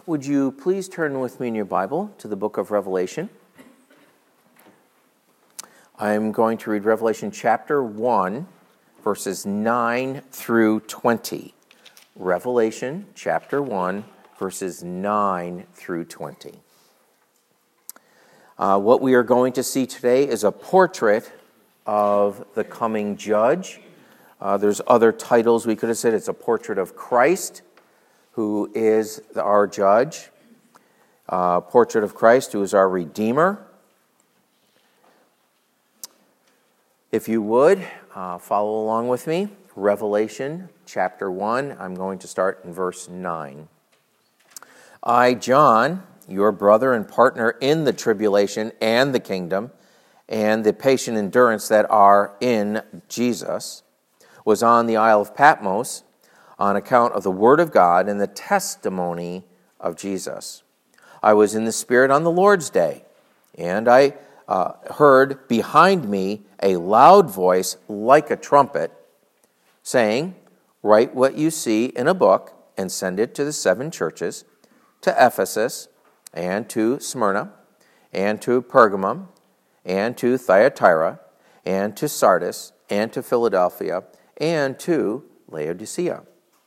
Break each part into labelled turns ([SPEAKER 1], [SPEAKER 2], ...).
[SPEAKER 1] Would you please turn with me in your Bible to the book of Revelation? I'm going to read Revelation chapter 1, verses 9 through 20. Revelation chapter 1, verses 9 through 20. What we are going to see today is a portrait of the coming judge. There's other titles we could have said. It's a portrait of Christ, who is our judge. Portrait of Christ, who is our Redeemer. If you would, follow along with me. Revelation chapter 1, I'm going to start in verse 9. I, John, your brother and partner in the tribulation and the kingdom, and the patient endurance that are in Jesus, was on the Isle of Patmos on account of the word of God and the testimony of Jesus. I was in the Spirit on the Lord's day, and I heard behind me a loud voice like a trumpet, saying, "Write what you see in a book and send it to the 7 churches, to Ephesus, and to Smyrna, and to Pergamum, and to Thyatira, and to Sardis, and to Philadelphia, and to Laodicea."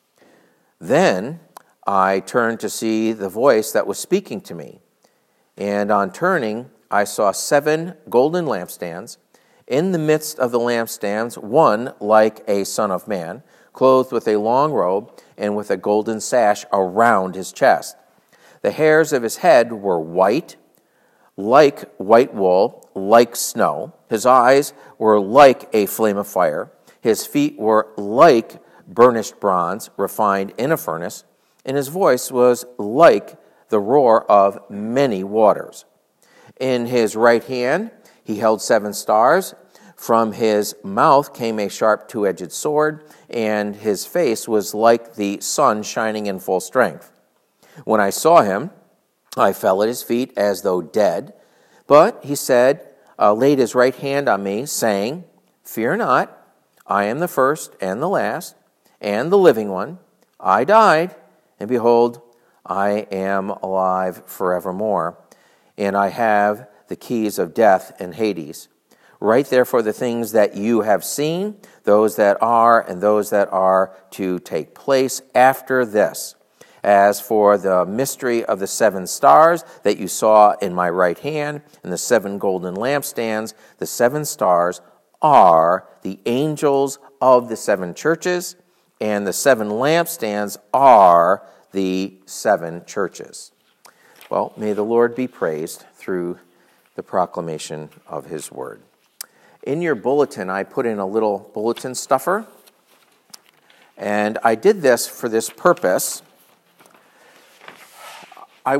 [SPEAKER 1] Then I turned to see the voice that was speaking to me, and on turning, I saw 7 golden lampstands. In the midst of the lampstands, one like a son of man, clothed with a long robe and with a golden sash around his chest. The hairs of his head were white, like white wool, like snow. His eyes were like a flame of fire. His feet were like burnished bronze refined in a furnace, and his voice was like the roar of many waters. In his right hand he held 7 stars. From his mouth came a sharp 2-edged sword, and his face was like the sun shining in full strength. When I saw him, I fell at his feet as though dead. But he said, laid his right hand on me, saying, "Fear not, I am the first and the last, and the living one. I died, and behold, I am alive forevermore, and I have the keys of death and Hades. Write therefore the things that you have seen, those that are, and those that are to take place after this. As for the mystery of the 7 stars that you saw in my right hand, and the 7 golden lampstands, the 7 stars are the angels of the 7 churches, and the 7 lampstands are the 7 churches." Well, may the Lord be praised through the proclamation of his word. In your bulletin, I put in a little bulletin stuffer, and I did this for this purpose. I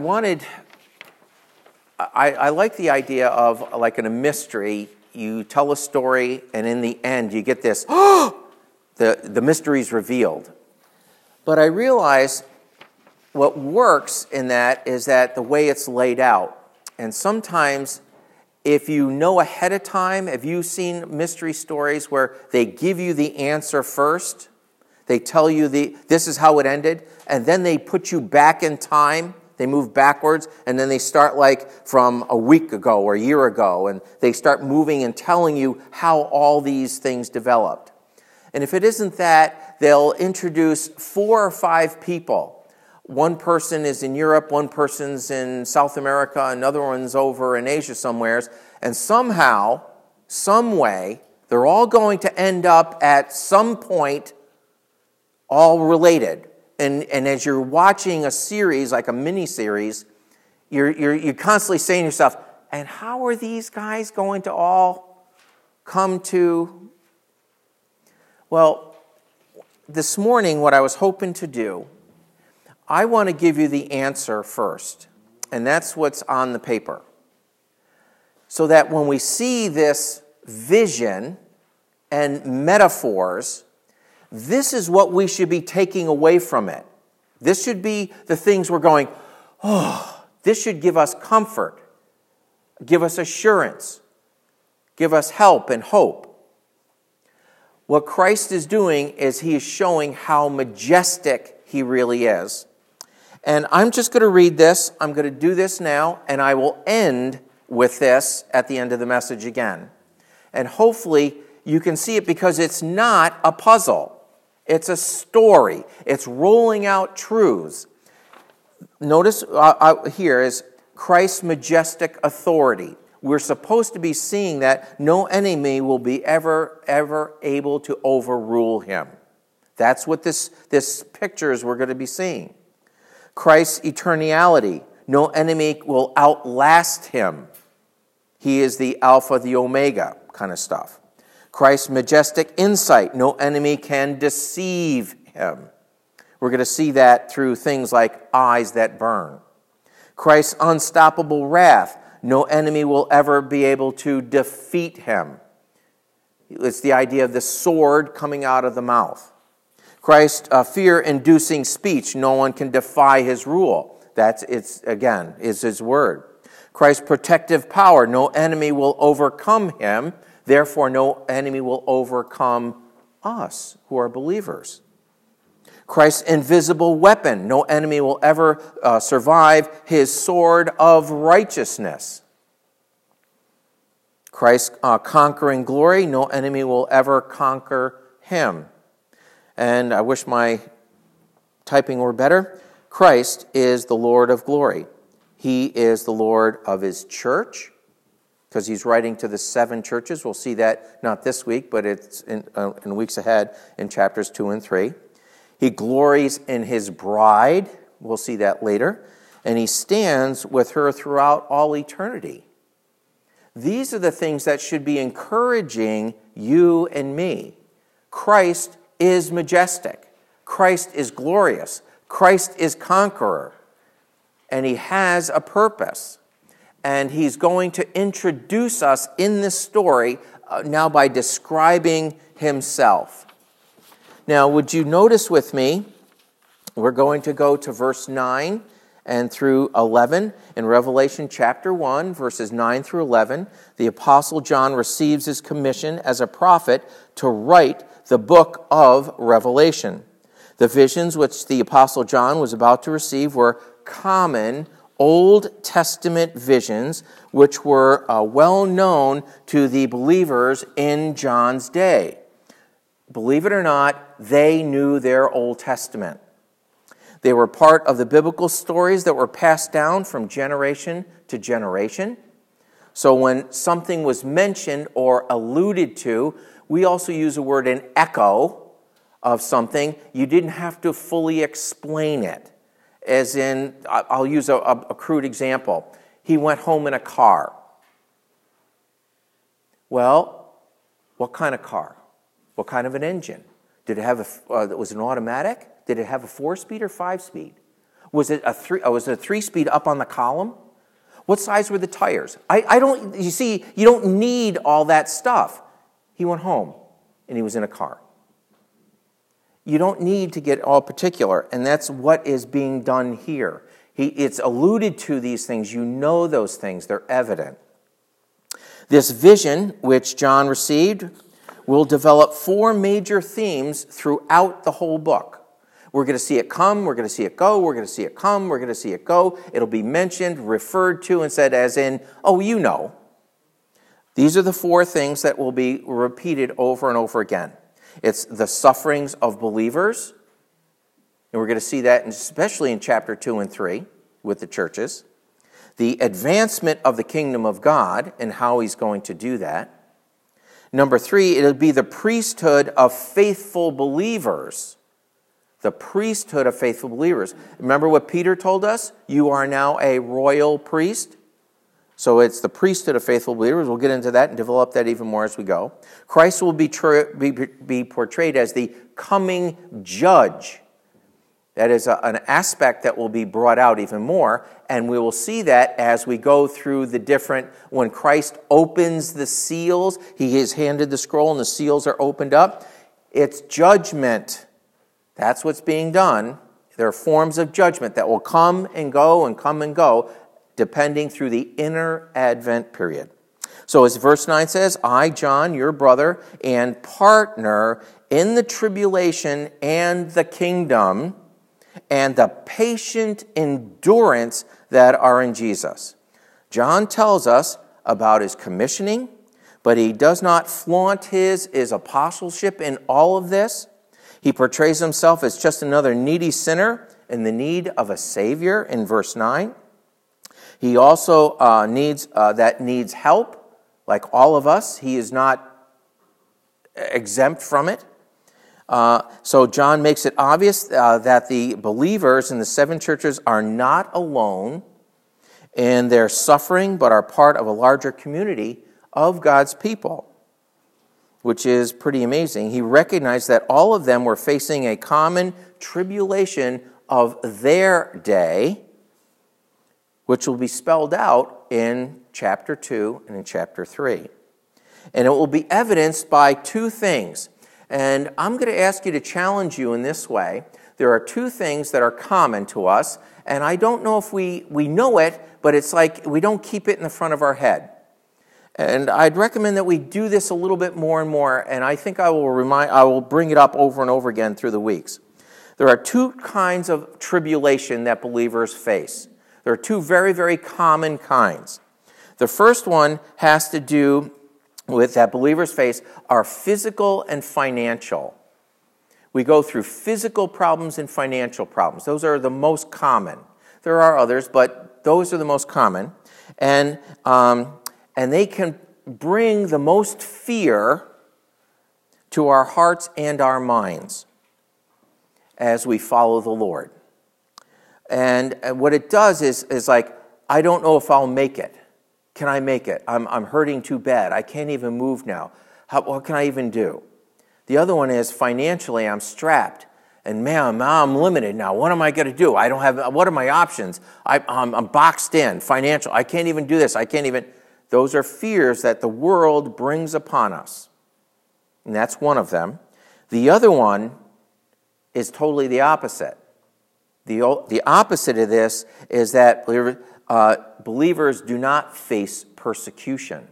[SPEAKER 1] like the idea of, like in a mystery, you tell a story, and in the end, you get this, the mystery's revealed. But I realize what works in that is that the way it's laid out. And sometimes, if you know ahead of time, have you seen mystery stories where they give you the answer first? They tell you this is how it ended, and then they put you back in time. They move backwards, and then they start like from a week ago or a year ago, and they start moving and telling you how all these things developed. And if it isn't that, they'll introduce 4 or 5 people. One person is in Europe, one person's in South America, another one's over in Asia somewheres, and somehow, some way, they're all going to end up at some point all related. And as you're watching a series, like a mini-series, you're constantly saying to yourself, and how are these guys going to all come to? Well, this morning, what I was hoping to do, I want to give you the answer first, and that's what's on the paper. So that when we see this vision and metaphors, this is what we should be taking away from it. This should be the things we're going, this should give us comfort, give us assurance, give us help and hope. What Christ is doing is he is showing how majestic he really is. And I'm just going to read this. I'm going to do this now, and I will end with this at the end of the message again. And hopefully you can see it because it's not a puzzle. It's a story. It's rolling out truths. Notice here is Christ's majestic authority. We're supposed to be seeing that no enemy will be ever able to overrule him. That's what this picture is we're going to be seeing. Christ's eternality. No enemy will outlast him. He is the Alpha, the Omega kind of stuff. Christ's majestic insight. No enemy can deceive him. We're going to see that through things like eyes that burn. Christ's unstoppable wrath. No enemy will ever be able to defeat him. It's the idea of the sword coming out of the mouth. Christ's fear-inducing speech. No one can defy his rule. Is his word. Christ's protective power. No enemy will overcome him. Therefore, no enemy will overcome us who are believers. Christ's invisible weapon. No enemy will ever survive his sword of righteousness. Christ's conquering glory. No enemy will ever conquer him. And I wish my typing were better. Christ is the Lord of glory. He is the Lord of his church, because he's writing to the 7 churches. We'll see that not this week, but it's in weeks ahead in chapters 2 and 3. He glories in his bride. We'll see that later. And he stands with her throughout all eternity. These are the things that should be encouraging you and me. Christ is majestic. Christ is glorious. Christ is conqueror. And he has a purpose. And he's going to introduce us in this story now by describing himself. Now, would you notice with me, we're going to go to verse 9 and through 11. In Revelation chapter 1, verses 9 through 11, the Apostle John receives his commission as a prophet to write the book of Revelation. The visions which the Apostle John was about to receive were common Old Testament visions which were well known to the believers in John's day. Believe it or not, they knew their Old Testament. They were part of the biblical stories that were passed down from generation to generation. So when something was mentioned or alluded to, we also use a word, an echo of something. You didn't have to fully explain it. As in, I'll use a crude example. He went home in a car. Well, what kind of car? What kind of an engine? Did it have was it an automatic? Did it have a 4-speed or 5-speed? Was it a 3-speed up on the column? What size were the tires? You don't need all that stuff. He went home and he was in a car. You don't need to get all particular, and that's what is being done here. It's alluded to these things. You know those things. They're evident. This vision, which John received, will develop 4 major themes throughout the whole book. We're going to see it come, we're going to see it go, we're going to see it come, we're going to see it go. It'll be mentioned, referred to, and said as in, oh, you know. These are the 4 things that will be repeated over and over again. It's the sufferings of believers, and we're going to see that especially in chapter 2 and 3 with the churches. The advancement of the kingdom of God and how he's going to do that. Number 3, it'll be the priesthood of faithful believers. The priesthood of faithful believers. Remember what Peter told us? You are now a royal priest. So it's the priesthood of faithful believers. We'll get into that and develop that even more as we go. Christ will be portrayed as the coming judge. That is an aspect that will be brought out even more. And we will see that as we go through the different, when Christ opens the seals, he is handed the scroll and the seals are opened up. It's judgment. That's what's being done. There are forms of judgment that will come and go, depending through the inner Advent period. So as verse 9 says, I, John, your brother and partner in the tribulation and the kingdom and the patient endurance that are in Jesus. John tells us about his commissioning, but he does not flaunt his apostleship in all of this. He portrays himself as just another needy sinner in the need of a Savior in verse 9. He also needs help, like all of us. He is not exempt from it. So John makes it obvious that the believers in the seven churches are not alone in their suffering, but are part of a larger community of God's people, which is pretty amazing. He recognized that all of them were facing a common tribulation of their day, which will be spelled out in chapter 2 and in chapter 3. And it will be evidenced by two things. And I'm going to ask you to challenge you in this way. There are two things that are common to us, and I don't know if we know it, but it's like we don't keep it in the front of our head. And I'd recommend that we do this a little bit more and more, and I think I will bring it up over and over again through the weeks. There are two kinds of tribulation that believers face. There are two very, very common kinds. The first one has to do with that believers face are physical and financial. We go through physical problems and financial problems. Those are the most common. There are others, but those are the most common. And they can bring the most fear to our hearts and our minds as we follow the Lord. And what it does is like, I don't know if I'll make it. Can I make it? I'm hurting too bad. I can't even move now. What can I even do? The other one is financially, I'm strapped. And man, now I'm limited now. What am I going to do? I don't have, what are my options? I'm boxed in, financial. I can't even do this. Those are fears that the world brings upon us. And that's one of them. The other one is totally the opposite. The opposite of this is that believers do not face persecution.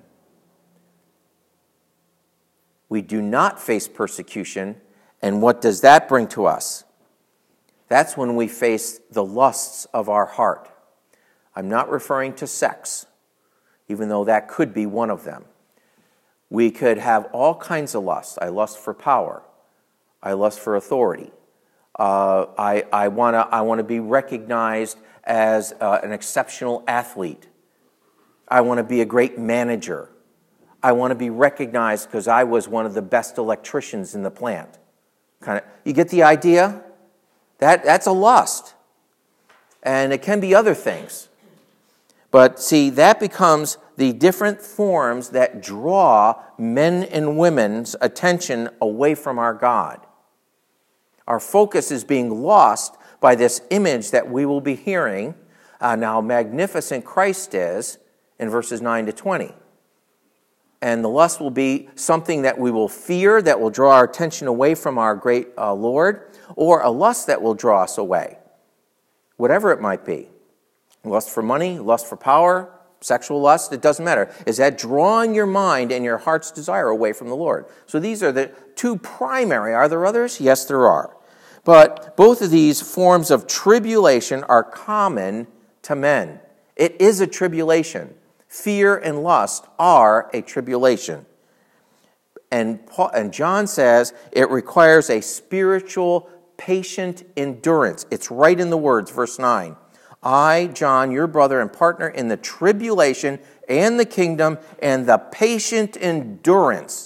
[SPEAKER 1] We do not face persecution, and what does that bring to us? That's when we face the lusts of our heart. I'm not referring to sex, even though that could be one of them. We could have all kinds of lusts. I lust for power. I lust for authority. I want to be recognized as an exceptional athlete. I want to be a great manager. I want to be recognized because I was one of the best electricians in the plant. You get the idea? That's a lust. And it can be other things. But see, that becomes the different forms that draw men and women's attention away from our God. Our focus is being lost by this image that we will be hearing, now magnificent Christ is, in verses 9 to 20. And the lust will be something that we will fear, that will draw our attention away from our great Lord, or a lust that will draw us away, whatever it might be. Lust for money, lust for power, sexual lust, it doesn't matter. Is that drawing your mind and your heart's desire away from the Lord? So these are the two primary. Are there others? Yes, there are. But both of these forms of tribulation are common to men. It is a tribulation. Fear and lust are a tribulation. And John says it requires a spiritual, patient endurance. It's right in the words, verse 9. I, John, your brother and partner in the tribulation and the kingdom and the patient endurance,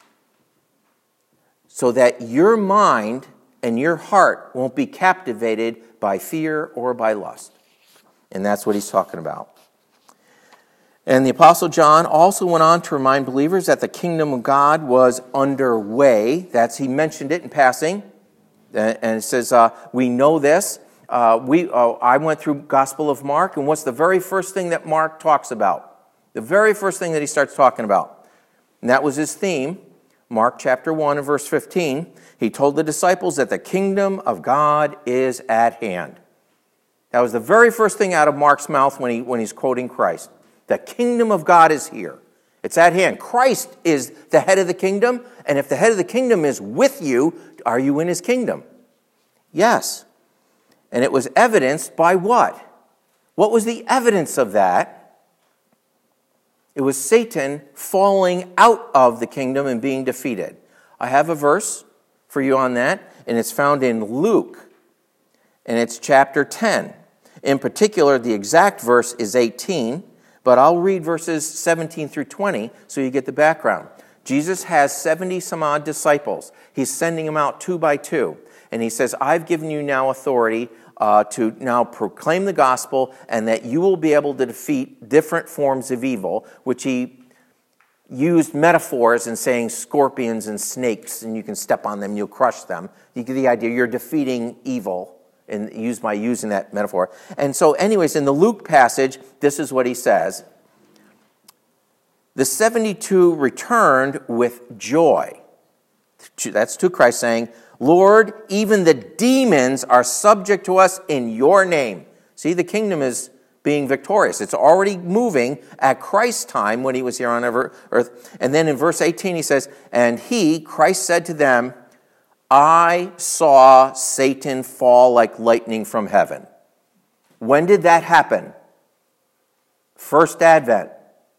[SPEAKER 1] so that your mind and your heart won't be captivated by fear or by lust. And that's what he's talking about. And the Apostle John also went on to remind believers that the kingdom of God was underway. He mentioned it in passing. And it says, we know this. I went through Gospel of Mark, and what's the very first thing that Mark talks about? The very first thing that he starts talking about. And that was his theme, Mark chapter 1 and verse 15. He told the disciples that the kingdom of God is at hand. That was the very first thing out of Mark's mouth when he's quoting Christ. The kingdom of God is here. It's at hand. Christ is the head of the kingdom, and if the head of the kingdom is with you, are you in his kingdom? Yes. And it was evidenced by what? What was the evidence of that? It was Satan falling out of the kingdom and being defeated. I have a verse for you on that, and it's found in Luke, and it's chapter 10. In particular, the exact verse is 18, but I'll read verses 17 through 20 so you get the background. Jesus has 70 some odd disciples. He's sending them out 2 by 2. And he says, I've given you now authority to now proclaim the gospel, and that you will be able to defeat different forms of evil, which he used metaphors in saying scorpions and snakes, and you can step on them, you'll crush them. You get the idea, you're defeating evil, and using that metaphor. And so anyways, in the Luke passage, this is what he says. The 72 returned with joy. That's to Christ saying, Lord, even the demons are subject to us in your name. See, the kingdom is being victorious. It's already moving at Christ's time when he was here on earth. And then in verse 18 he says, and he, Christ, said to them, I saw Satan fall like lightning from heaven. When did that happen? First Advent.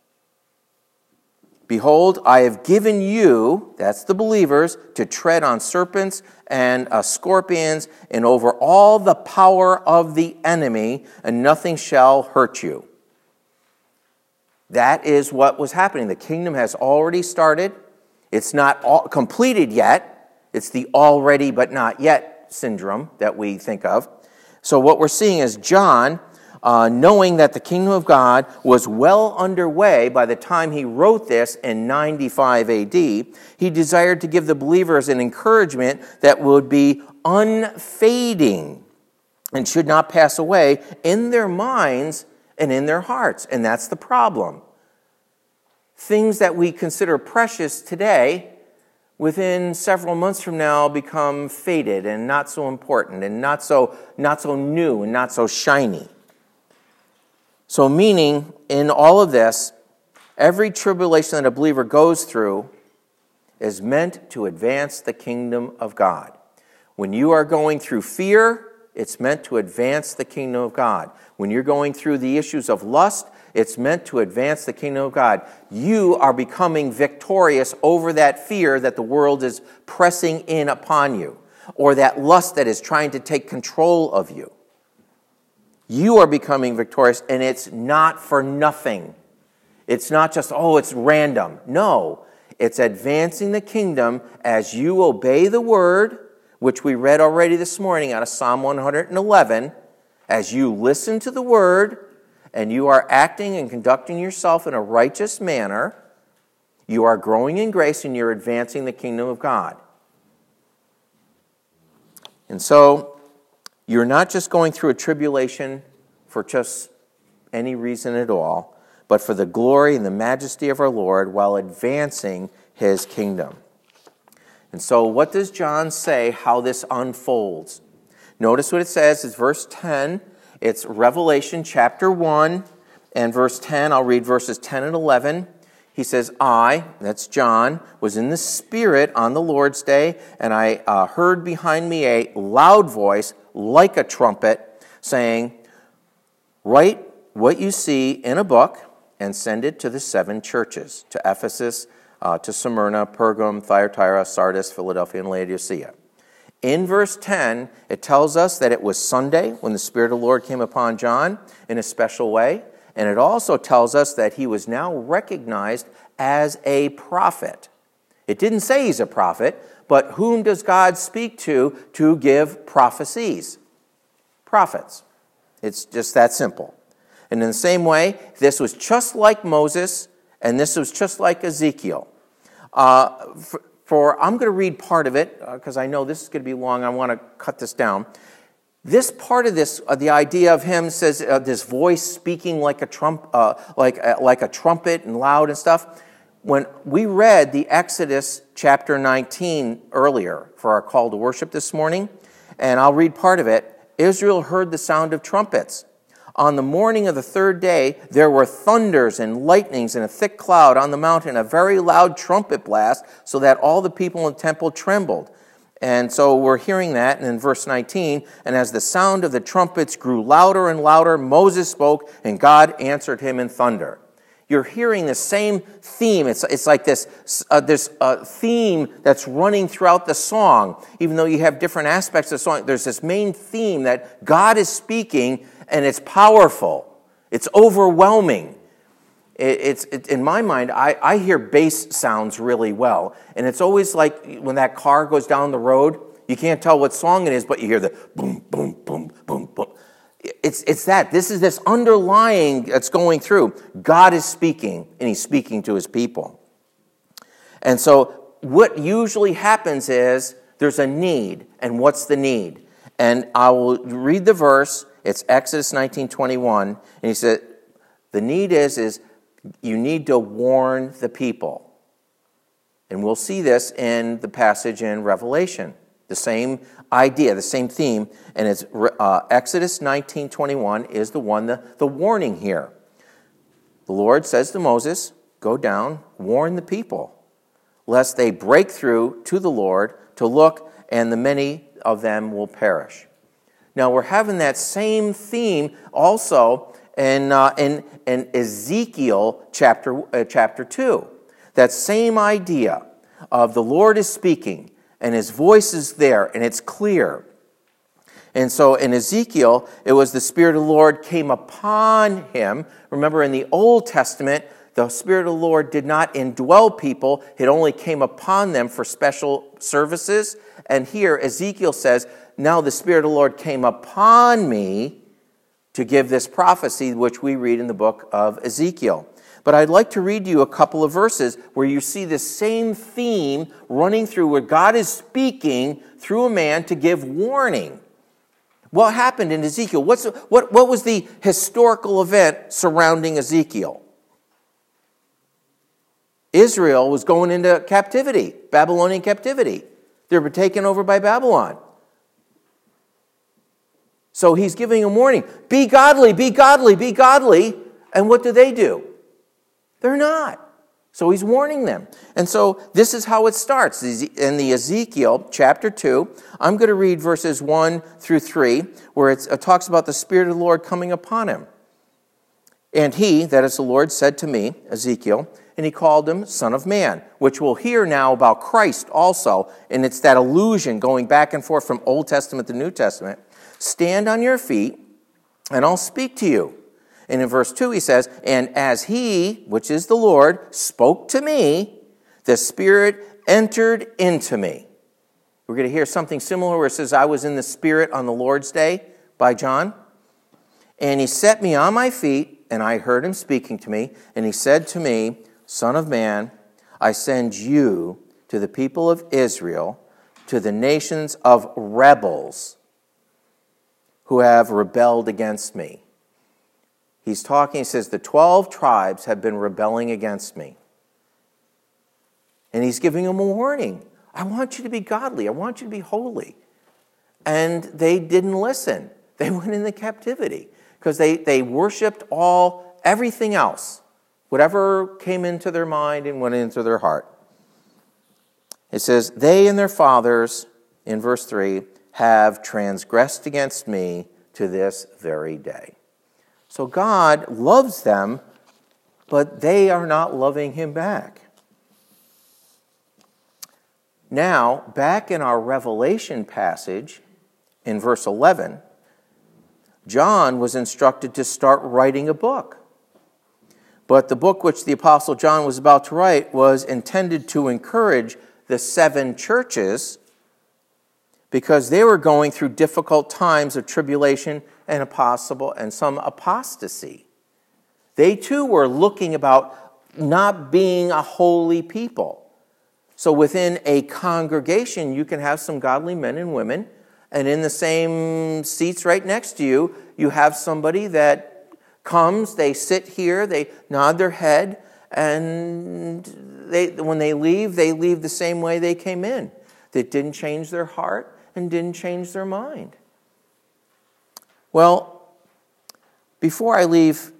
[SPEAKER 1] Behold, I have given you, that's the believers, to tread on serpents and scorpions and over all the power of the enemy, and nothing shall hurt you. That is what was happening. The kingdom has already started. It's not completed yet. It's the already but not yet syndrome that we think of. So what we're seeing is John, knowing that the kingdom of God was well underway by the time he wrote this in 95 AD, he desired to give the believers an encouragement that would be unfading and should not pass away in their minds and in their hearts. And that's the problem. Things that we consider precious today, within several months from now, become faded and not so important and not so new and not so shiny. So meaning, in all of this, every tribulation that a believer goes through is meant to advance the kingdom of God. When you are going through fear, it's meant to advance the kingdom of God. When you're going through the issues of lust, it's meant to advance the kingdom of God. You are becoming victorious over that fear that the world is pressing in upon you, or that lust that is trying to take control of you. You are becoming victorious, and it's not for nothing. It's not just, it's random. No, it's advancing the kingdom as you obey the word, which we read already this morning out of Psalm 111. As you listen to the word, and you are acting and conducting yourself in a righteous manner, you are growing in grace and you're advancing the kingdom of God. And so, you're not just going through a tribulation for just any reason at all, but for the glory and the majesty of our Lord while advancing his kingdom. And so what does John say how this unfolds? Notice what it says. It's verse 10. It's Revelation chapter 1 and verse 10. I'll read verses 10 and 11. He says, I, that's John, was in the Spirit on the Lord's day, and I heard behind me a loud voice like a trumpet saying, write what you see in a book and send it to the 7 churches, to Ephesus, to Smyrna, Pergamum, Thyatira, Sardis, Philadelphia, and Laodicea. In verse 10, it tells us that it was Sunday when the Spirit of the Lord came upon John in a special way. And it also tells us that he was now recognized as a prophet. It didn't say he's a prophet, but whom does God speak to give prophecies? Prophets. It's just that simple. And in the same way, this was just like Moses, and this was just like Ezekiel. I'm going to read part of it, because I know this is going to be long. I want to cut this down. This part of this, the idea of him says this voice speaking like a trumpet and loud and stuff. When we read the Exodus chapter 19 earlier for our call to worship this morning, and I'll read part of it. Israel heard the sound of trumpets. On the morning of the 3rd day, there were thunders and lightnings and a thick cloud on the mountain, a very loud trumpet blast, so that all the people in the temple trembled. And so we're hearing that, and in verse 19, and as the sound of the trumpets grew louder and louder, Moses spoke, and God answered him in thunder. You're hearing the same theme. It's like this theme that's running throughout the song. Even though you have different aspects of the song, there's this main theme that God is speaking, and it's powerful. It's overwhelming. In my mind, I hear bass sounds really well. And it's always like when that car goes down the road, you can't tell what song it is, but you hear the boom, boom, boom, boom, boom. It's that. This is this underlying that's going through. God is speaking, and he's speaking to his people. And so what usually happens is there's a need. And what's the need? And I will read the verse. It's Exodus 19:21. And he said, the need is you need to warn the people. And we'll see this in the passage in Revelation. The same idea, the same theme. And it's Exodus 19:21 is the one, the warning here. The Lord says to Moses, go down, warn the people, lest they break through to the Lord to look, and the many of them will perish. Now we're having that same theme also in Ezekiel chapter 2. That same idea of the Lord is speaking, and his voice is there, and it's clear. And so in Ezekiel, it was the Spirit of the Lord came upon him. Remember, in the Old Testament, the Spirit of the Lord did not indwell people. It only came upon them for special services. And here, Ezekiel says, now the Spirit of the Lord came upon me to give this prophecy, which we read in the book of Ezekiel. But I'd like to read you a couple of verses where you see the same theme running through, where God is speaking through a man to give warning. What happened in Ezekiel? What was the historical event surrounding Ezekiel? Israel was going into captivity, Babylonian captivity. They were taken over by Babylon. So he's giving a warning. Be godly, be godly, be godly. And what do? They're not. So he's warning them. And so this is how it starts. In the Ezekiel chapter 2, I'm going to read verses 1 through 3, where it talks about the Spirit of the Lord coming upon him. And he, that is the Lord, said to me, Ezekiel, and he called him Son of Man, which we'll hear now about Christ also. And it's that allusion going back and forth from Old Testament to New Testament. Stand on your feet, and I'll speak to you. And in verse 2 he says, and as he, which is the Lord, spoke to me, the Spirit entered into me. We're going to hear something similar where it says, I was in the Spirit on the Lord's day by John. And he set me on my feet, and I heard him speaking to me. And he said to me, Son of man, I send you to the people of Israel, to the nations of rebels who have rebelled against me. He's talking, he says, the 12 tribes have been rebelling against me. And he's giving them a warning. I want you to be godly. I want you to be holy. And they didn't listen. They went into captivity because they worshipped everything else. Whatever came into their mind and went into their heart. It says, they and their fathers, in verse 3, have transgressed against me to this very day. So God loves them, but they are not loving him back. Now, back in our Revelation passage, in verse 11, John was instructed to start writing a book. But the book which the Apostle John was about to write was intended to encourage the 7 churches because they were going through difficult times of tribulation and some apostasy. They too were looking about not being a holy people. So within a congregation, you can have some godly men and women, and in the same seats right next to you, you have somebody that comes, they sit here, they nod their head, and when they leave the same way they came in. They didn't change their heart and didn't change their mind. Well, before I leave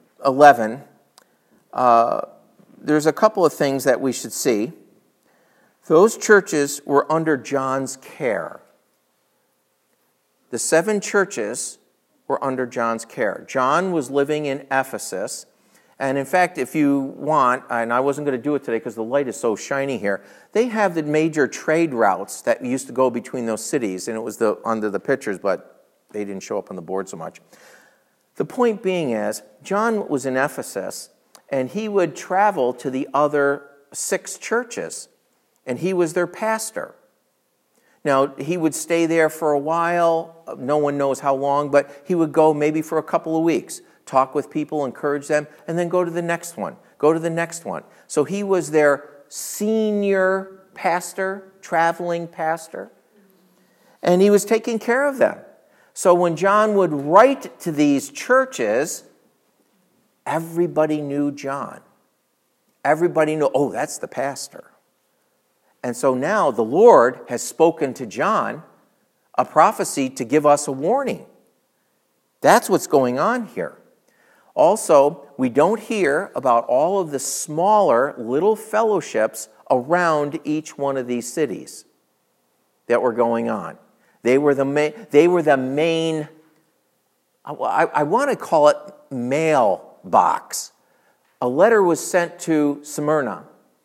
[SPEAKER 1] 11, there's a couple of things that we should see. Those churches were under John's care. The 7 churches were under John's care. John was living in Ephesus. And in fact, if you want, and I wasn't going to do it today because the light is so shiny here, they have the major trade routes that used to go between those cities. And it was under the pictures, but they didn't show up on the board so much. The point being is, John was in Ephesus, and he would travel to the other 6 churches, and he was their pastor. Now, he would stay there for a while, no one knows how long, but he would go maybe for a couple of weeks, talk with people, encourage them, and then go to the next one, go to the next one. So he was their senior pastor, traveling pastor, and he was taking care of them. So when John would write to these churches, everybody knew John. Everybody knew, oh, that's the pastor. And so now the Lord has spoken to John a prophecy to give us a warning. That's what's going on here. Also, we don't hear about all of the smaller little fellowships around each one of these cities that were going on. They were the main, I want to call it mailbox. A letter was sent to Smyrna,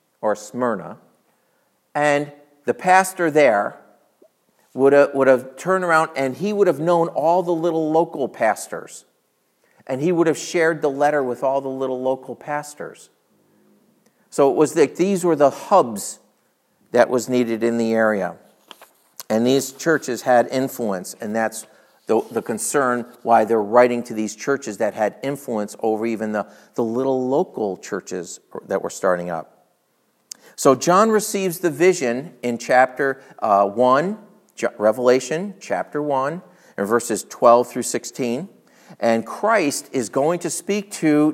[SPEAKER 1] and the pastor there would have turned around and he would have known all the little local pastors. And he would have shared the letter with all the little local pastors. So it was like these were the hubs that was needed in the area. And these churches had influence, and that's the concern why they're writing to these churches that had influence over even the little local churches that were starting up. So John receives the vision in chapter 1, Revelation chapter 1, and verses 12 through 16. And Christ is going to speak to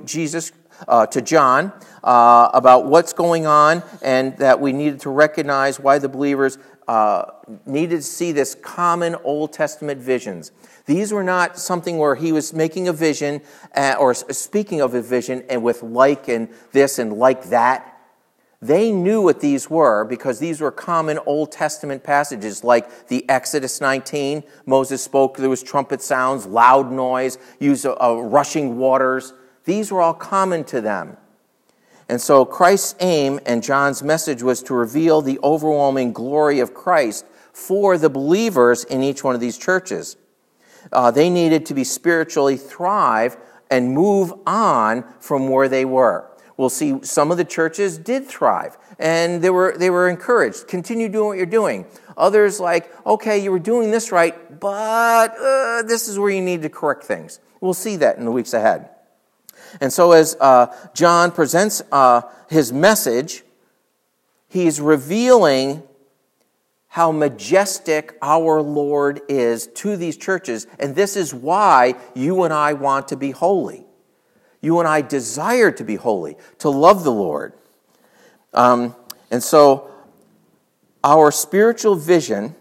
[SPEAKER 1] John about what's going on, and that we needed to recognize why the believers needed to see this common Old Testament visions. These were not something where he was making a vision or speaking of a vision and with like and this and like that. They knew what these were because these were common Old Testament passages like the Exodus 19. Moses spoke, there was trumpet sounds, loud noise, use of rushing waters. These were all common to them. And so Christ's aim and John's message was to reveal the overwhelming glory of Christ for the believers in each one of these churches. They needed to be spiritually thrive and move on from where they were. We'll see some of the churches did thrive, and they were encouraged. Continue doing what you're doing. Others like, okay, you were doing this right, but this is where you need to correct things. We'll see that in the weeks ahead. And so as John presents his message, he's revealing how majestic our Lord is to these churches. And this is why you and I want to be holy. You and I desire to be holy, to love the Lord. And so our spiritual vision...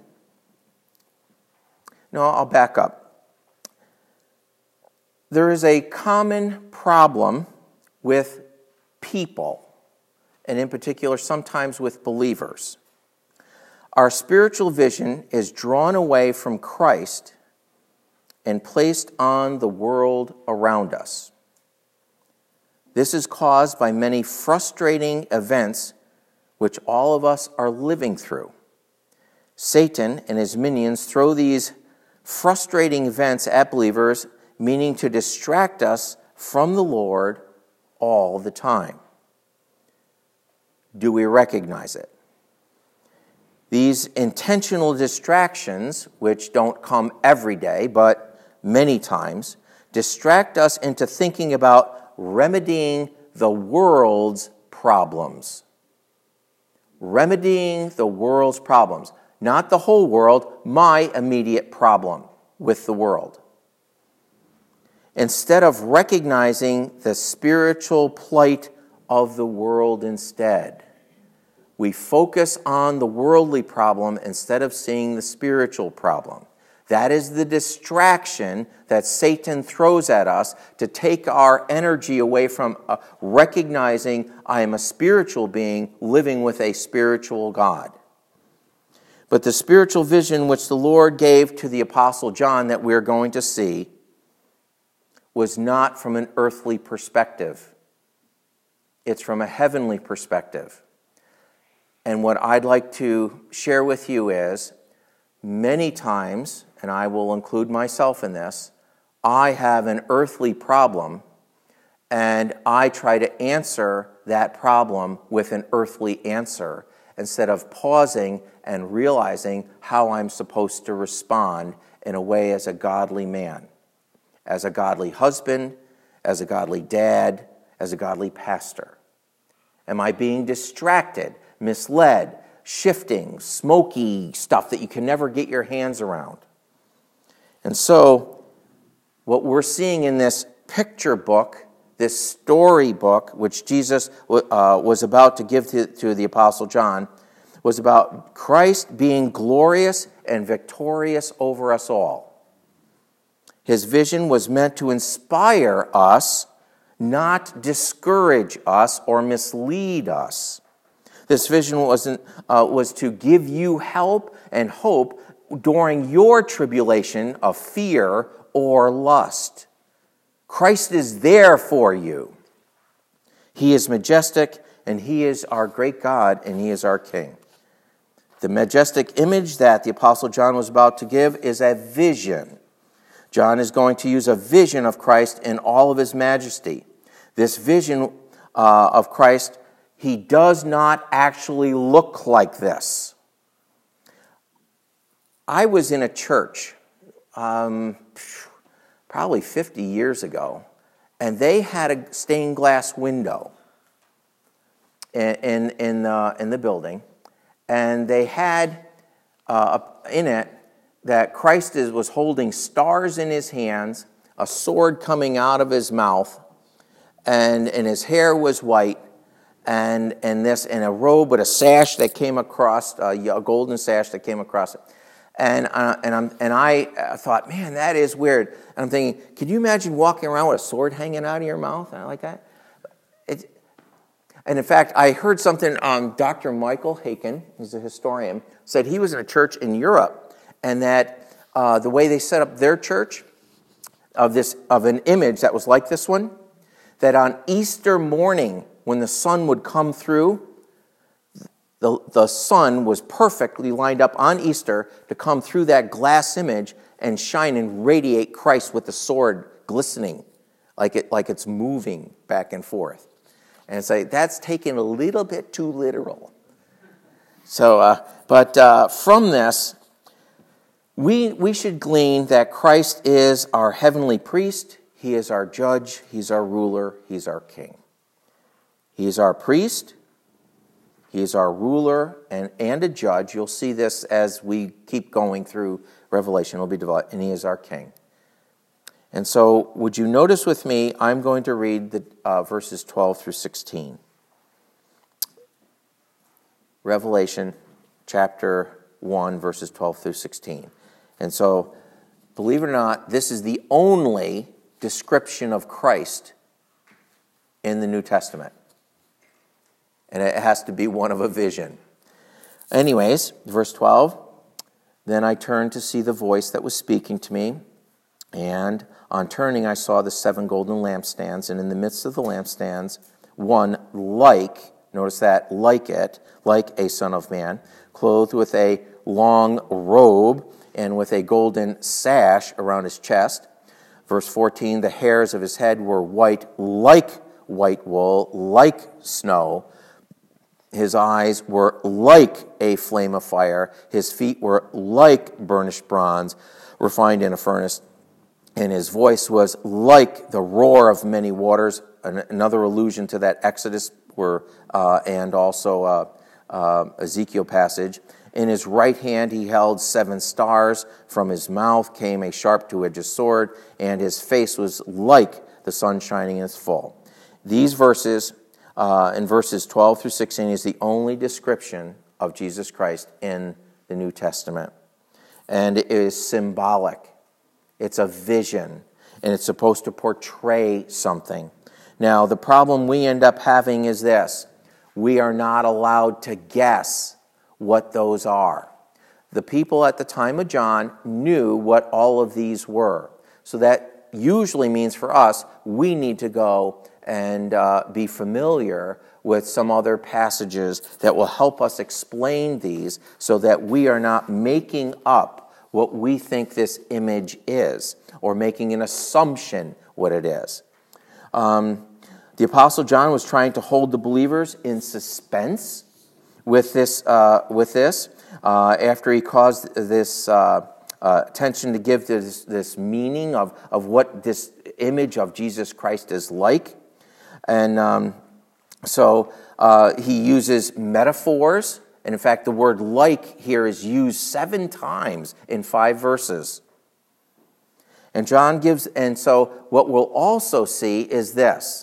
[SPEAKER 1] No, I'll back up. There is a common problem with people, and in particular, sometimes with believers. Our spiritual vision is drawn away from Christ and placed on the world around us. This is caused by many frustrating events which all of us are living through. Satan and his minions throw these frustrating events at believers, meaning to distract us from the Lord all the time. Do we recognize it? These intentional distractions, which don't come every day, but many times, distract us into thinking about remedying the world's problems. Remedying the world's problems. Not the whole world, my immediate problem with the world. Instead of recognizing the spiritual plight of the world instead. We focus on the worldly problem instead of seeing the spiritual problem. That is the distraction that Satan throws at us to take our energy away from recognizing I am a spiritual being living with a spiritual God. But the spiritual vision which the Lord gave to the Apostle John that we're going to see was not from an earthly perspective. It's from a heavenly perspective. And what I'd like to share with you is, many times, and I will include myself in this, I have an earthly problem, and I try to answer that problem with an earthly answer instead of pausing and realizing how I'm supposed to respond in a way as a godly man, as a godly husband, as a godly dad, as a godly pastor. Am I being distracted, misled, shifting, smoky stuff that you can never get your hands around? And so, what we're seeing in this picture book, this story book, which Jesus was about to give to the Apostle John, was about Christ being glorious and victorious over us all. His vision was meant to inspire us, not discourage us or mislead us. This vision was to give you help and hope during your tribulation of fear or lust. Christ is there for you. He is majestic, and He is our great God, and He is our King. The majestic image that the Apostle John was about to give is a vision. John is going to use a vision of Christ in all of His majesty. This vision of Christ, He does not actually look like this. I was in a church probably 50 years ago, and they had a stained glass window in the building, and they had in it that Christ was holding stars in His hands, a sword coming out of His mouth, and His hair was white, and a robe with a sash that came across, a golden sash that came across it. And I thought, man, that is weird. And I'm thinking, could you imagine walking around with a sword hanging out of your mouth like that? And in fact, I heard something on Dr. Michael Haken, he's a historian, said he was in a church in Europe, and that the way they set up their church of an image that was like this one, that on Easter morning, when the sun would come through, the sun was perfectly lined up on Easter to come through that glass image and shine and radiate Christ with the sword glistening, like it's moving back and forth. And it's like, that's taken a little bit too literal. So, but from this, we should glean that Christ is our heavenly priest. He is our judge. He's our ruler. He's our king. He is our priest. He is our ruler and a judge. You'll see this as we keep going through Revelation. It'll be divided. And He is our king. And so, would you notice with me, I'm going to read the verses 12 through 16. Revelation chapter 1, verses 12 through 16. And so, believe it or not, this is the only description of Christ in the New Testament. And it has to be one of a vision. Anyways, verse 12, then I turned to see the voice that was speaking to me, and on turning I saw the 7 golden lampstands, and in the midst of the lampstands, one notice that, like a son of man, clothed with a long robe and with a golden sash around his chest. Verse 14, the hairs of his head were white like white wool, like snow. His eyes were like a flame of fire. His feet were like burnished bronze, refined in a furnace. And his voice was like the roar of many waters. Another allusion to that Exodus and also Ezekiel passage. In his right hand he held 7 stars. From his mouth came a sharp two-edged sword, and his face was like the sun shining in its full. These verses, in verses 12 through 16, is the only description of Jesus Christ in the New Testament. and it is symbolic. It's a vision, and it's supposed to portray something. Now, the problem we end up having is this. We are not allowed to guess what those are. The people at the time of John knew what all of these were. So that usually means for us, we need to go and be familiar with some other passages that will help us explain these so that we are not making up what we think this image is or making an assumption what it is. The Apostle John was trying to hold the believers in suspense with this after he caused this attention to give this meaning of what this image of Jesus Christ is like. And so he uses metaphors. And in fact, the word like here is used 7 times in 5 verses. And so what we'll also see is this.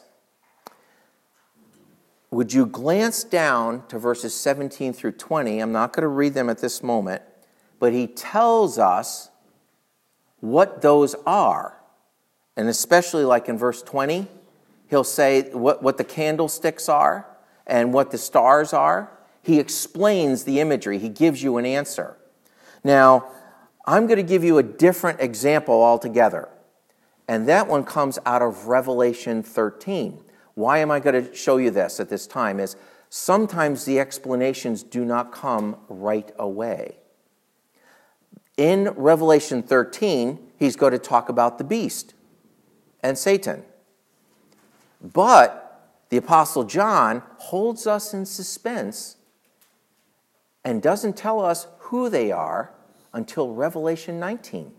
[SPEAKER 1] Would you glance down to verses 17 through 20? I'm not going to read them at this moment, but he tells us what those are. And especially like in verse 20, he'll say what the candlesticks are and what the stars are. He explains the imagery. He gives you an answer. Now, I'm going to give you a different example altogether. And that one comes out of Revelation 13. Why am I going to show you this at this time? Is sometimes the explanations do not come right away. In Revelation 13, he's going to talk about the beast and Satan. But the Apostle John holds us in suspense and doesn't tell us who they are until Revelation 19.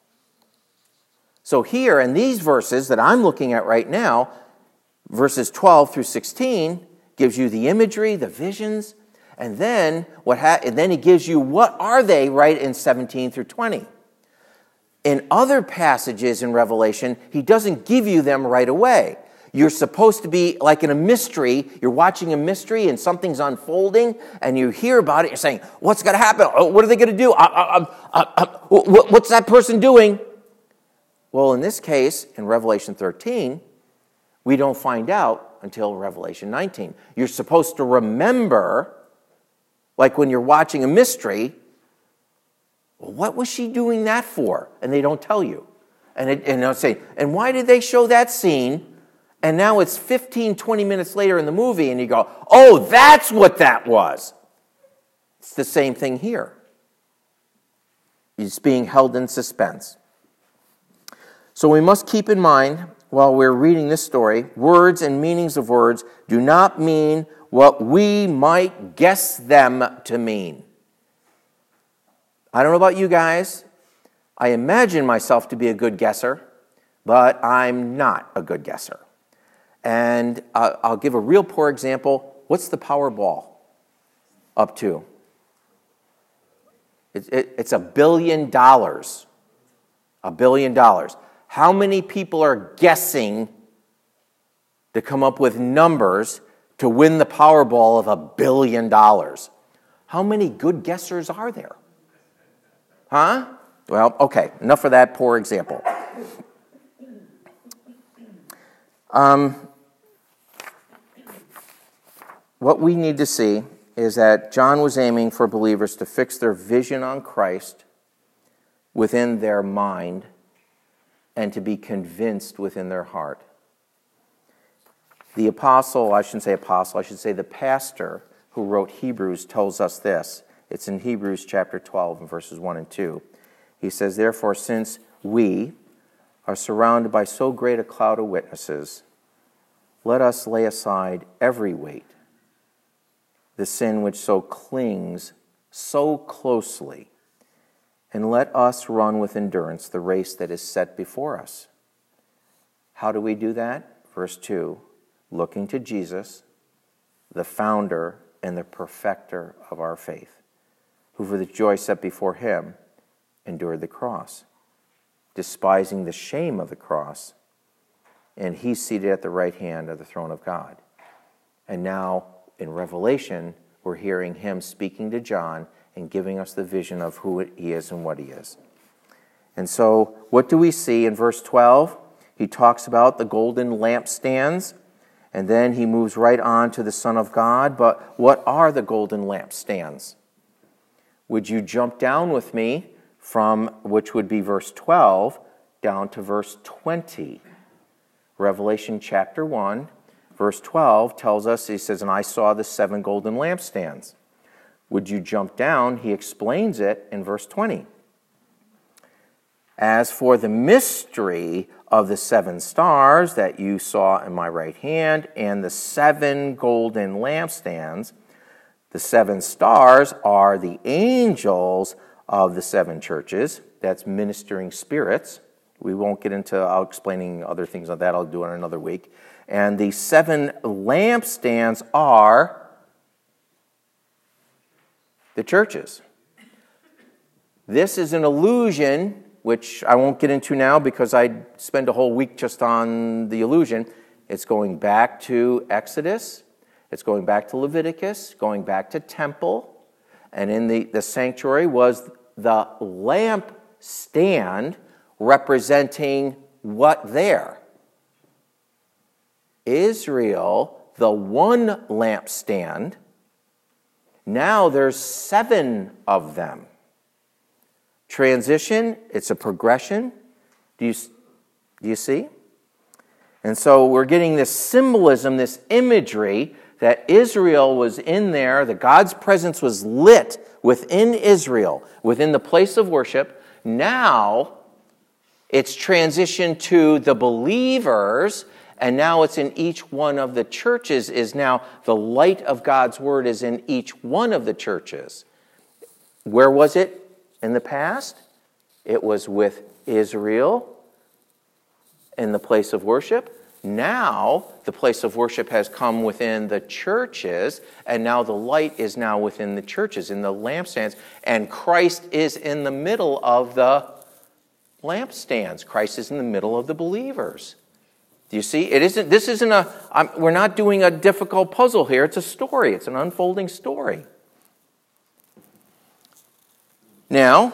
[SPEAKER 1] So here in these verses that I'm looking at right now, verses 12 through 16 gives you the imagery, the visions, and then he gives you what are they right in 17 through 20. In other passages in Revelation, he doesn't give you them right away. You're supposed to be like in a mystery. You're watching a mystery and something's unfolding and you hear about it. You're saying, what's going to happen? What are they going to do? What's that person doing? Well, in this case, in Revelation 13, we don't find out until Revelation 19. You're supposed to remember, like when you're watching a mystery, well, what was she doing that for? And they don't tell you. And they'll say, and why did they show that scene? And now it's 15, 20 minutes later in the movie, and you go, oh, that's what that was. It's the same thing here. It's being held in suspense. So we must keep in mind, while we're reading this story, words and meanings of words do not mean what we might guess them to mean. I don't know about you guys. I imagine myself to be a good guesser, but I'm not a good guesser. And I'll give a real poor example. What's the Powerball up to? It's $1 billion. $1 billion. How many people are guessing to come up with numbers to win the Powerball of $1 billion? How many good guessers are there? Huh? Well, okay, enough of that poor example. What we need to see is that John was aiming for believers to fix their vision on Christ within their mind and to be convinced within their heart. The the pastor who wrote Hebrews tells us this. It's in Hebrews chapter 12 and verses 1 and 2. He says, therefore, since we are surrounded by so great a cloud of witnesses, let us lay aside every weight, the sin which so clings so closely, and let us run with endurance the race that is set before us. How do we do that? Verse 2, looking to Jesus, the founder and the perfecter of our faith, who for the joy set before him endured the cross, despising the shame of the cross, and he's seated at the right hand of the throne of God. And now, in Revelation, we're hearing him speaking to John and giving us the vision of who he is and what he is. And so what do we see in verse 12? He talks about the golden lampstands, and then he moves right on to the Son of God. But what are the golden lampstands? Would you jump down with me from, which would be verse 12, down to verse 20? Revelation chapter 1, verse 12 tells us, he says, "And I saw the 7 golden lampstands." Would you jump down? He explains it in verse 20. "As for the mystery of the 7 stars that you saw in my right hand, and the 7 golden lampstands, the 7 stars are the angels of the 7 churches." That's ministering spirits. We won't get into explaining other things like that. I'll do it another week. And the 7 lampstands are the churches. This is an illusion, which I won't get into now because I'd spend a whole week just on the illusion. It's going back to Exodus. It's going back to Leviticus, going back to temple. And in the sanctuary was the lampstand representing what there? Israel, the one lampstand. Now there's 7 of them. Transition, it's a progression. Do you see? And so we're getting this symbolism, this imagery that Israel was in there, that God's presence was lit within Israel, within the place of worship. Now it's transitioned to the believers, and now it's in each one of the churches. Is now the light of God's word is in each one of the churches. Where was it in the past? It was with Israel in the place of worship. Now the place of worship has come within the churches, and now the light is now within the churches, in the lampstands, and Christ is in the middle of the lampstands. Christ is in the middle of the believers. Do you see? We're not doing a difficult puzzle here. It's a story. It's an unfolding story. Now,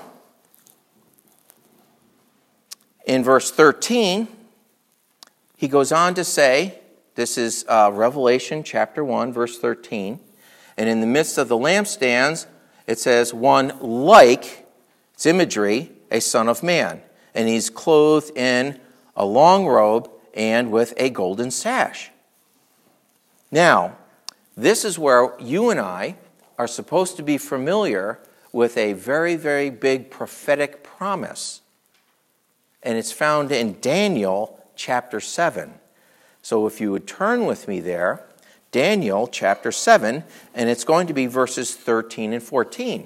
[SPEAKER 1] in verse 13, he goes on to say, this is Revelation chapter 1, verse 13, and in the midst of the lampstands, it says, one like, it's imagery, a son of man. And he's clothed in a long robe and with a golden sash. Now, this is where you and I are supposed to be familiar with a very, very big prophetic promise. And it's found in Daniel chapter 7. So if you would turn with me there, Daniel chapter 7, and it's going to be verses 13 and 14.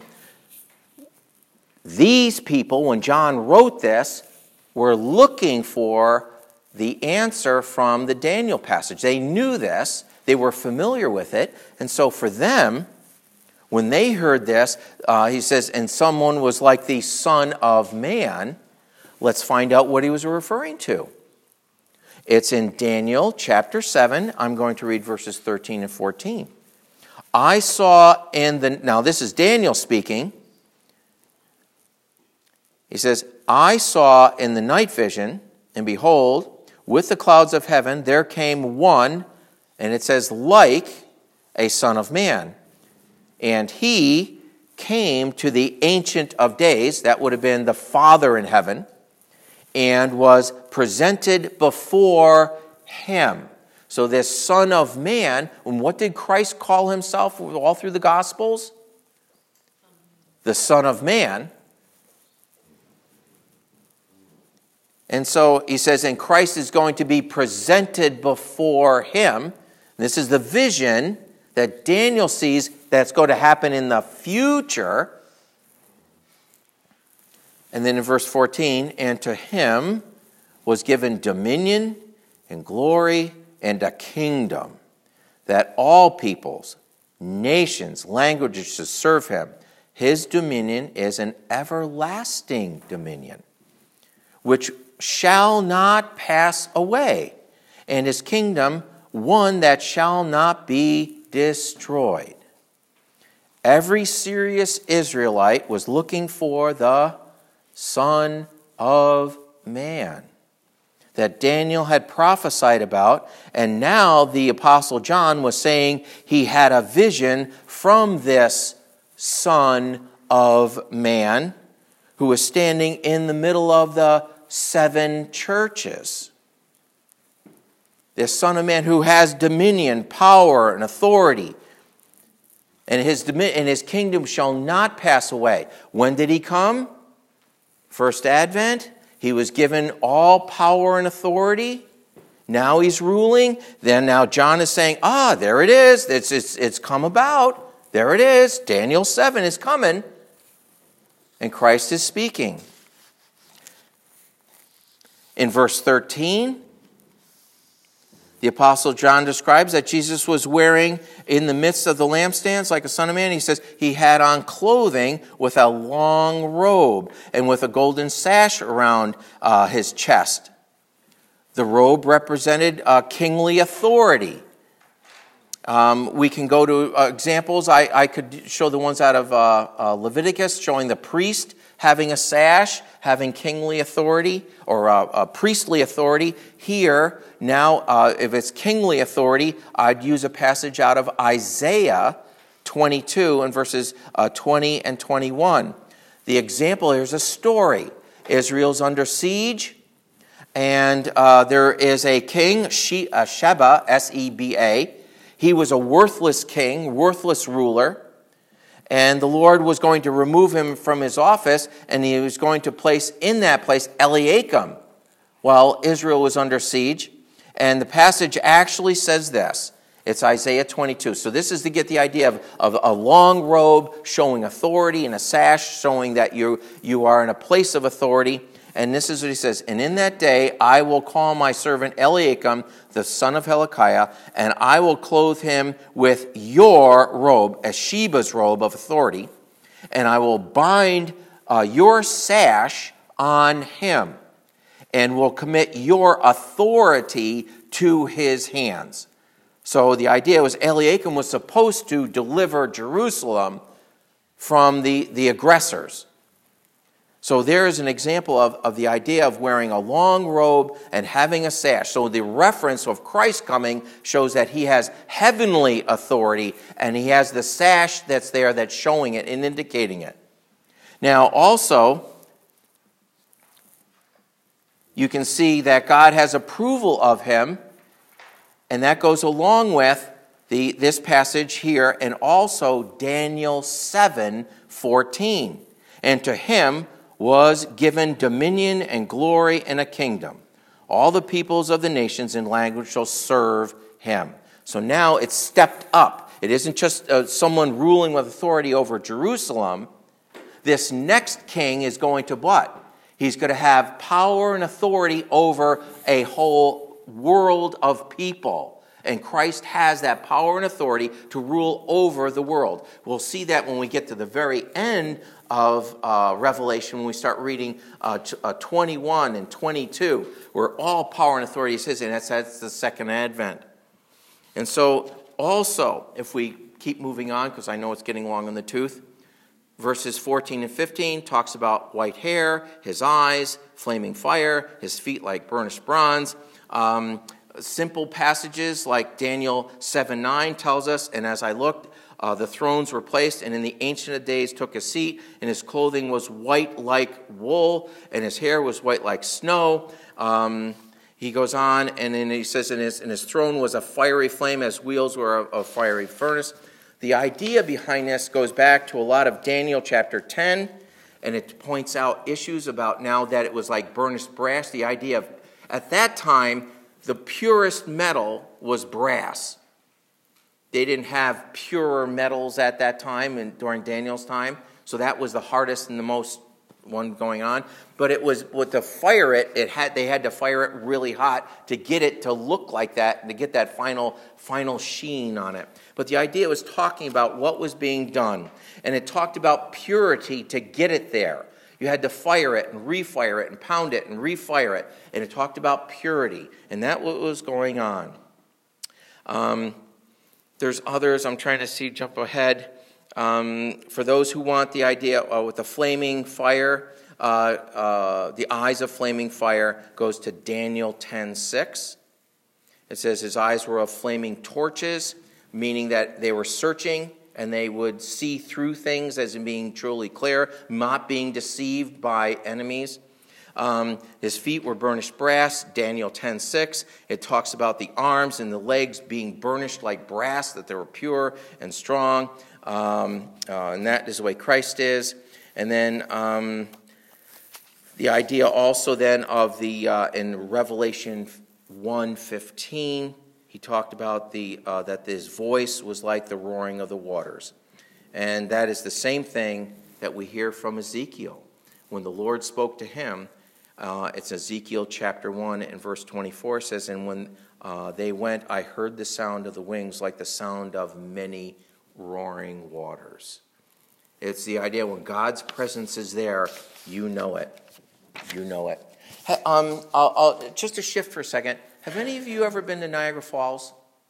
[SPEAKER 1] These people, when John wrote this, were looking for the answer from the Daniel passage. They knew this. They were familiar with it. And so for them, when they heard this, he says, and someone was like the Son of Man. Let's find out what he was referring to. It's in Daniel chapter 7. I'm going to read verses 13 and 14. Now this is Daniel speaking. He says, I saw in the night vision, and behold, with the clouds of heaven, there came one, and it says, like a son of man. And he came to the Ancient of Days, that would have been the Father in heaven, and was presented before him. So this Son of Man, and what did Christ call himself all through the Gospels? The Son of Man. And so he says, and Christ is going to be presented before him. This is the vision that Daniel sees that's going to happen in the future. And then in verse 14, and to him was given dominion and glory and a kingdom, that all peoples, nations, languages should serve him. His dominion is an everlasting dominion, which shall not pass away, and his kingdom one that shall not be destroyed. Every serious Israelite was looking for the Son of Man that Daniel had prophesied about, and now the Apostle John was saying he had a vision from this Son of Man who was standing in the middle of the 7 churches. This Son of Man who has dominion, power, and authority, and his kingdom shall not pass away. When did he come? First Advent. He was given all power and authority. Now he's ruling. Then now John is saying, there it is. It's come about. There it is. Daniel 7 is coming. And Christ is speaking. In verse 13, the Apostle John describes that Jesus was wearing in the midst of the lampstands like a Son of Man. He says he had on clothing with a long robe and with a golden sash around his chest. The robe represented kingly authority. We can go to examples. I could show the ones out of Leviticus showing the priest having a sash, having kingly authority or priestly authority. Here, now, if it's kingly authority, I'd use a passage out of Isaiah 22 and verses 20 and 21. The example here's a story. Israel's under siege, and there is a king, Sheba, S-E-B-A. He was a worthless king, worthless ruler, and the Lord was going to remove him from his office, and he was going to place in that place Eliakim while Israel was under siege. And the passage actually says this. It's Isaiah 22. So this is to get the idea of a long robe showing authority and a sash showing that you are in a place of authority. And this is what he says, "And in that day I will call my servant Eliakim, the son of Hilkiah, and I will clothe him with your robe," as Sheba's robe of authority, "and I will bind your sash on him, and will commit your authority to his hands." So the idea was Eliakim was supposed to deliver Jerusalem from the aggressors. So there is an example of the idea of wearing a long robe and having a sash. So the reference of Christ coming shows that he has heavenly authority, and he has the sash that's there that's showing it and indicating it. Now also, you can see that God has approval of him, and that goes along with this passage here, and also Daniel 7:14. "And to him was given dominion and glory and a kingdom. All the peoples of the nations and language shall serve him." So now it's stepped up. It isn't just someone ruling with authority over Jerusalem. This next king is going to what? He's going to have power and authority over a whole world of people. And Christ has that power and authority to rule over the world. We'll see that when we get to the very end of Revelation, when we start reading 21 and 22, where all power and authority is his, and that's the second advent. And so also, if we keep moving on, because I know it's getting long in the tooth, verses 14 and 15 talks about white hair, his eyes, flaming fire, his feet like burnished bronze. Simple passages like Daniel 7:9 tells us, "And as I looked, the thrones were placed, and in the Ancient of Days took a seat, and his clothing was white like wool, and his hair was white like snow." He goes on, and then he says, "And his throne was a fiery flame, as wheels were a fiery furnace." The idea behind this goes back to a lot of Daniel chapter 10, and it points out issues about now that it was like burnished brass. The idea of, at that time, the purest metal was brass. They didn't have purer metals at that time and during Daniel's time, so that was the hardest and the most one going on. But it was to fire it. They had to fire it really hot to get it to look like that, to get that final sheen on it. But the idea was talking about what was being done, and it talked about purity to get it there. You had to fire it and refire it and pound it and refire it. And it talked about purity. And that was going on. There's others. I'm trying to jump ahead. For those who want the idea with the flaming fire, the eyes of flaming fire goes to Daniel 10:6. It says his eyes were of flaming torches, meaning that they were searching and they would see through things as in being truly clear, not being deceived by enemies. His feet were burnished brass, Daniel 10:6. It talks about the arms and the legs being burnished like brass, that they were pure and strong. And that is the way Christ is. And then the idea also then of the in Revelation 1:15, he talked about that his voice was like the roaring of the waters. And that is the same thing that we hear from Ezekiel. When the Lord spoke to him, it's Ezekiel chapter 1 and verse 24 says, and when they went, I heard the sound of the wings like the sound of many roaring waters. It's the idea when God's presence is there, you know it. You know it. I'll just to shift for a second. Have any of you ever been to Niagara Falls?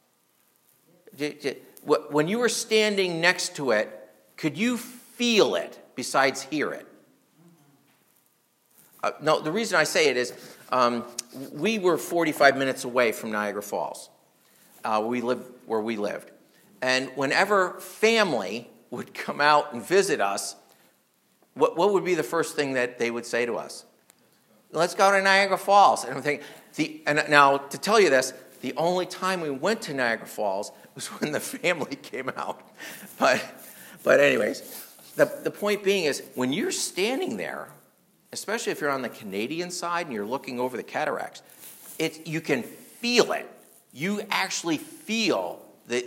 [SPEAKER 1] When you were standing next to it, could you feel it besides hear it? No, the reason I say it is we were 45 minutes away from Niagara Falls. We lived where we lived. And whenever family would come out and visit us, what would be the first thing that they would say to us? Let's go to Niagara Falls. And I'm thinking, and now to tell you this, the only time we went to Niagara Falls was when the family came out. But anyways, the point being is when you're standing there, especially if you're on the Canadian side and you're looking over the cataracts, you can feel it. You actually feel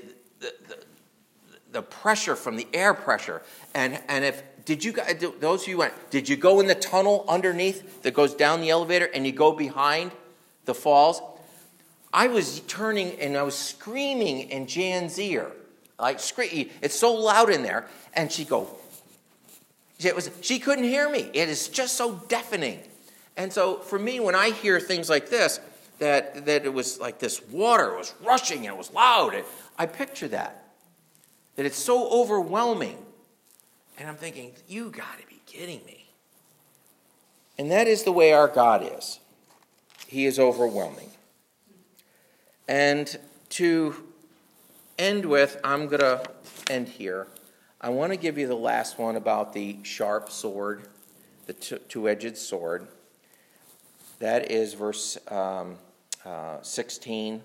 [SPEAKER 1] the pressure from the air pressure. And if those of you went, did you go in the tunnel underneath that goes down the elevator and you go behind the falls? I was turning and I was screaming in Jan's ear, like screaming. It's so loud in there, and she couldn't hear me. It is just so deafening. And so for me, when I hear things like this, that it was like this water was rushing and it was loud, I picture that it's so overwhelming. And I'm thinking, you got to be kidding me. And that is the way our God is. He is overwhelming. And to end with, I'm going to end here. I want to give you the last one about the sharp sword, the two-edged sword. That is verse 16.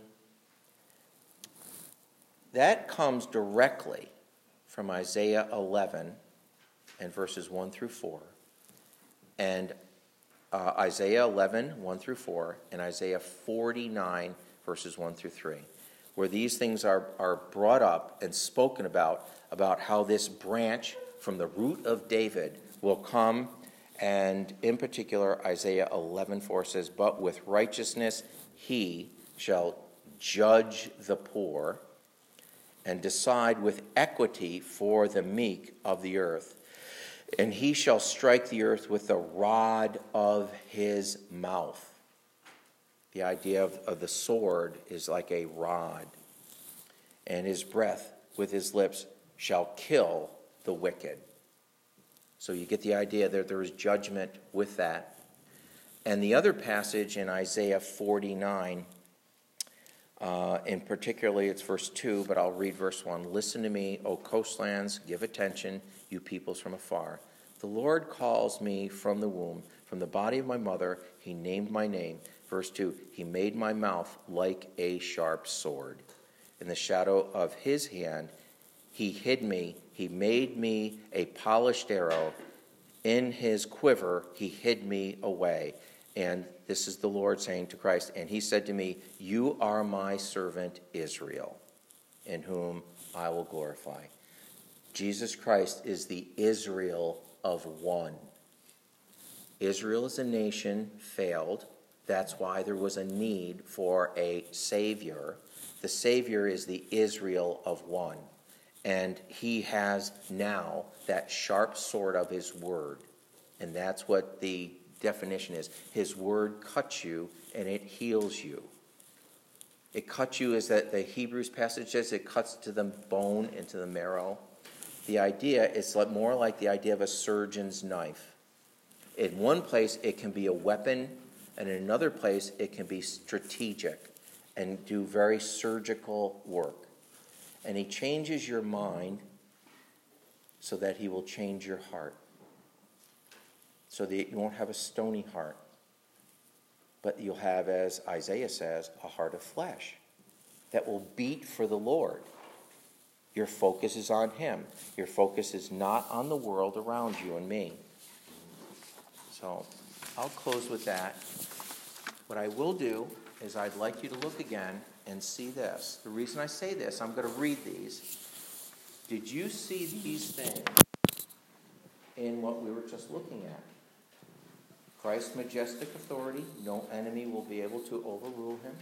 [SPEAKER 1] That comes directly from Isaiah 11 and verses 1 through 4. And Isaiah 11, 1 through 4, and Isaiah 49, verses 1 through 3, where these things are brought up and spoken about how this branch from the root of David will come. And in particular, Isaiah 11:4 says, but with righteousness he shall judge the poor and decide with equity for the meek of the earth. And he shall strike the earth with the rod of his mouth. The idea of the sword is like a rod. And his breath with his lips shall kill the wicked. So you get the idea that there is judgment with that. And the other passage in Isaiah 49, and particularly it's verse 2, but I'll read verse 1. Listen to me, O coastlands, give attention, you peoples from afar. The Lord calls me from the womb, from the body of my mother, he named my name. Verse 2, he made my mouth like a sharp sword. In the shadow of his hand, he hid me. He made me a polished arrow. In his quiver, he hid me away. And this is the Lord saying to Christ, and he said to me, you are my servant Israel, in whom I will glorify. Jesus Christ is the Israel of one. Israel as a nation failed. That's why there was a need for a Savior. The Savior is the Israel of one. And he has now that sharp sword of his word. And that's what the definition is. His word cuts you and it heals you. It cuts you, as that the Hebrews passage says, it cuts to the bone and to the marrow. The idea is more like the idea of a surgeon's knife. In one place, it can be a weapon, and in another place, it can be strategic and do very surgical work. And he changes your mind so that he will change your heart, so that you won't have a stony heart, but you'll have, as Isaiah says, a heart of flesh that will beat for the Lord. Your focus is on him. Your focus is not on the world around you and me. So I'll close with that. What I will do is I'd like you to look again and see this. The reason I say this, I'm going to read these. Did you see these things in what we were just looking at? Christ's majestic authority, no enemy will be able to overrule him.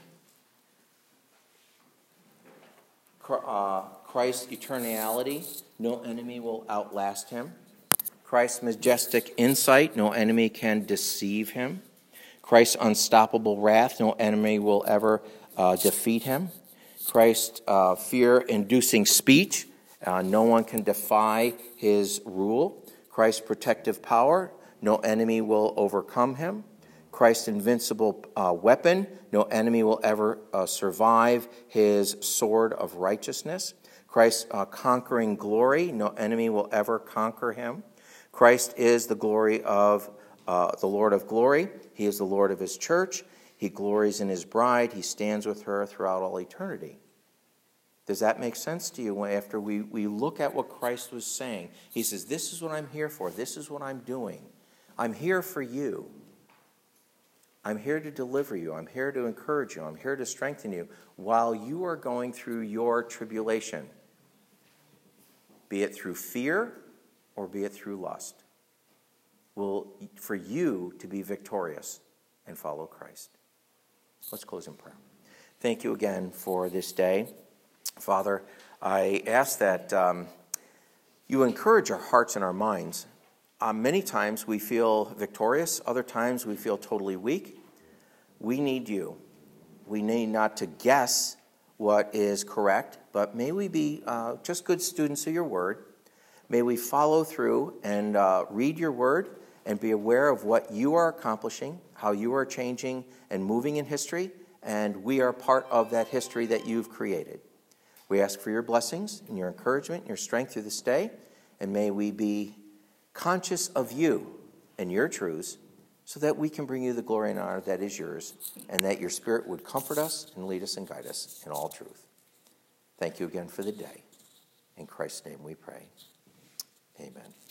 [SPEAKER 1] Christ's eternality, no enemy will outlast him. Christ's majestic insight, no enemy can deceive him. Christ's unstoppable wrath, no enemy will ever defeat him. Christ's fear-inducing speech, no one can defy his rule. Christ's protective power, no enemy will overcome him. Christ's invincible weapon, no enemy will ever survive his sword of righteousness. Christ's conquering glory, no enemy will ever conquer him. Christ is the glory of the Lord of glory. He is the Lord of his church. He glories in his bride. He stands with her throughout all eternity. Does that make sense to you after we look at what Christ was saying? He says, this is what I'm here for. This is what I'm doing. I'm here for you. I'm here to deliver you. I'm here to encourage you. I'm here to strengthen you while you are going through your tribulation, be it through fear or be it through lust. For you to be victorious and follow Christ. Let's close in prayer. Thank you again for this day. Father, I ask that you encourage our hearts and our minds. Many times we feel victorious. Other times we feel totally weak. We need you. We need not to guess what is correct, but may we be just good students of your word. May we follow through and read your word and be aware of what you are accomplishing, how you are changing and moving in history, and we are part of that history that you've created. We ask for your blessings and your encouragement and your strength through this day, and may we be conscious of you and your truths so that we can bring you the glory and honor that is yours, and that your Spirit would comfort us and lead us and guide us in all truth. Thank you again for the day. In Christ's name we pray. Amen.